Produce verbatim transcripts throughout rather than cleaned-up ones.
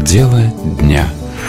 Дело дня.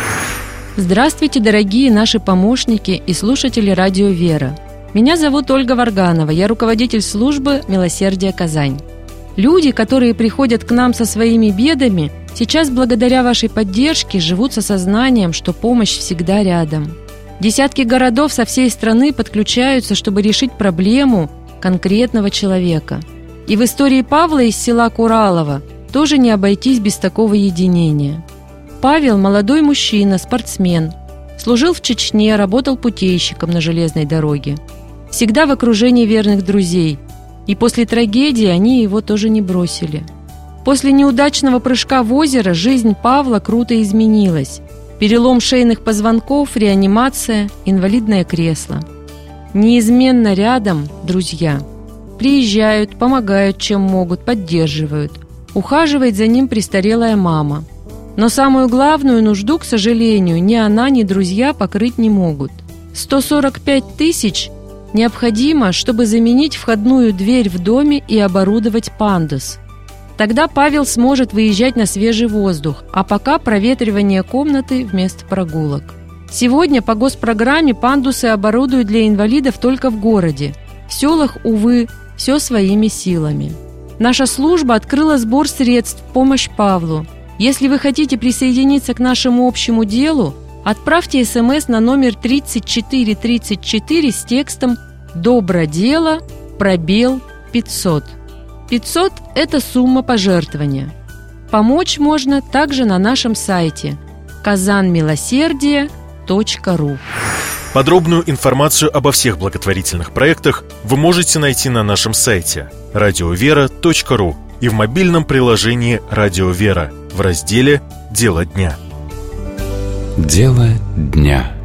Здравствуйте, дорогие наши помощники и слушатели радио «Вера». Меня зовут Ольга Варганова, я руководитель службы «Милосердие Казань». Люди, которые приходят к нам со своими бедами, сейчас благодаря вашей поддержке живут с осознанием, что помощь всегда рядом. Десятки городов со всей страны подключаются, чтобы решить проблему конкретного человека. И в истории Павла из села Куралово тоже не обойтись без такого единения. Павел – молодой мужчина, спортсмен. Служил в Чечне, работал путейщиком на железной дороге. Всегда в окружении верных друзей. И после трагедии они его тоже не бросили. После неудачного прыжка в озеро жизнь Павла круто изменилась. Перелом шейных позвонков, реанимация, инвалидное кресло. Неизменно рядом друзья. Приезжают, помогают, чем могут, поддерживают. Ухаживает за ним престарелая мама. Но самую главную нужду, к сожалению, ни она, ни друзья покрыть не могут. сто сорок пять тысяч необходимо, чтобы заменить входную дверь в доме и оборудовать пандус. Тогда Павел сможет выезжать на свежий воздух, а пока проветривание комнаты вместо прогулок. Сегодня по госпрограмме пандусы оборудуют для инвалидов только в городе. В селах, увы, все своими силами. Наша служба открыла сбор средств в помощь Павлу. Если вы хотите присоединиться к нашему общему делу, отправьте смс на номер тридцать четыре тридцать четыре с текстом «Добро дело, пробел пятьсот». пятьсот – это сумма пожертвования. Помочь можно также на нашем сайте казан милосердие точка ру. Подробную информацию обо всех благотворительных проектах вы можете найти на нашем сайте радио вера точка ру и в мобильном приложении «Радио Вера» в разделе «Дело дня». Дело дня.